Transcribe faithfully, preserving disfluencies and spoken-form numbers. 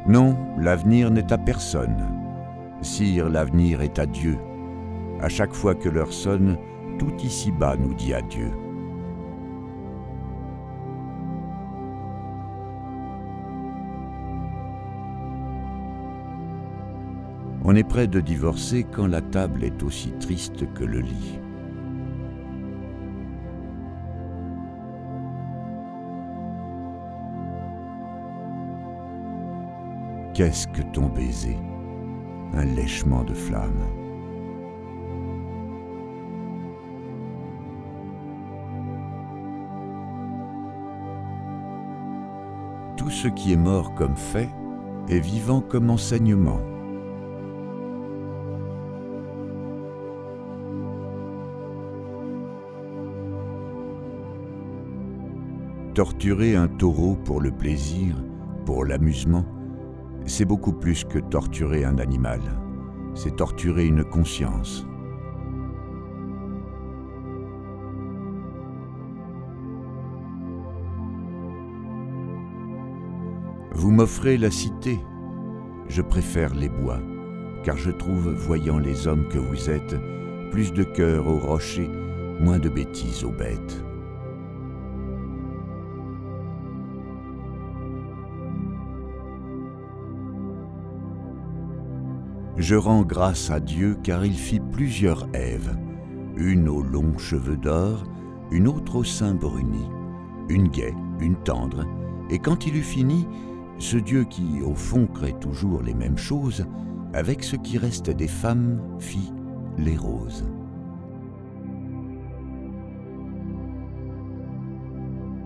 Non, l'avenir n'est à personne. Sire, l'avenir est à Dieu. À chaque fois que l'heure sonne, tout ici-bas nous dit adieu. On est près de divorcer quand la table est aussi triste que le lit. Qu'est-ce que ton baiser? Un lèchement de flamme. Tout ce qui est mort comme fait est vivant comme enseignement. Torturer un taureau pour le plaisir, pour l'amusement, c'est beaucoup plus que torturer un animal. C'est torturer une conscience. Vous m'offrez la cité, je préfère les bois, car je trouve, voyant les hommes que vous êtes, plus de cœur aux rochers, moins de bêtises aux bêtes. Je rends grâce à Dieu car il fit plusieurs Èves, une aux longs cheveux d'or, une autre aux seins brunis, une gaie, une tendre, et quand il eut fini, ce Dieu qui, au fond, crée toujours les mêmes choses, avec ce qui reste des femmes, fit les roses.